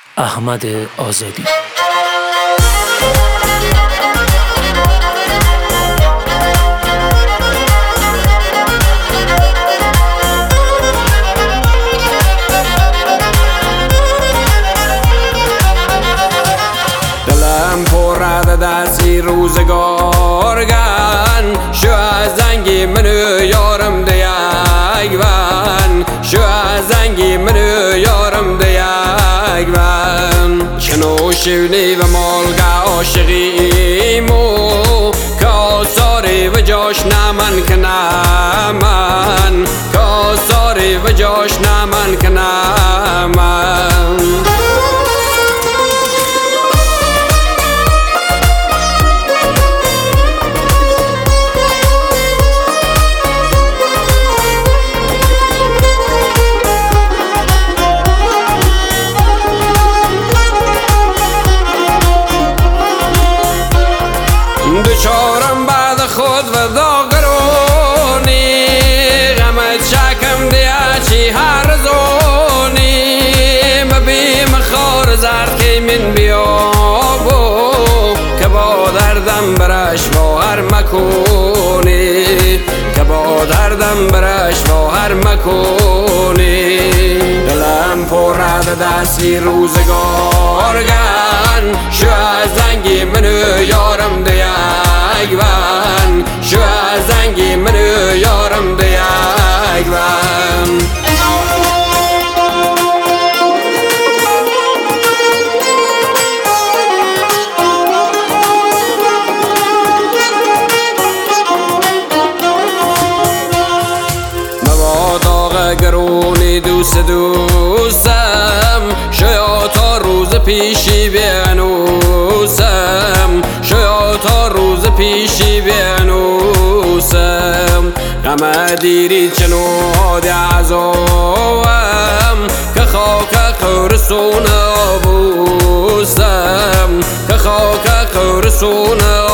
احمد آزادی. دلم پر دستی روزگارگن شو از زنگی منو یارم دیگون شو از زنگی منو یارم دیگون کنو شونی و مالگه عاشقیمو کاساری و جاش نمن کنمن کاساری و جاش نمن کنمن دچارم بعد خود و داغرونی غمت شکم دیا چی هر زونی مبیم خار زرد که من بیابو که با دردم برش باور مکنی که با دردم برش باور مکنی دلم پر دستی روزگارگن شو از زنگی منو یارم دیگون شو از زنگی منو یارم دیگون مبادا گرونی دوستم شاید تا روز پیشی بنوسم شاید تا روز پیشی بنوسم غم دیری چنو عذابم که خاک قرسون بوسم که خاک قرسون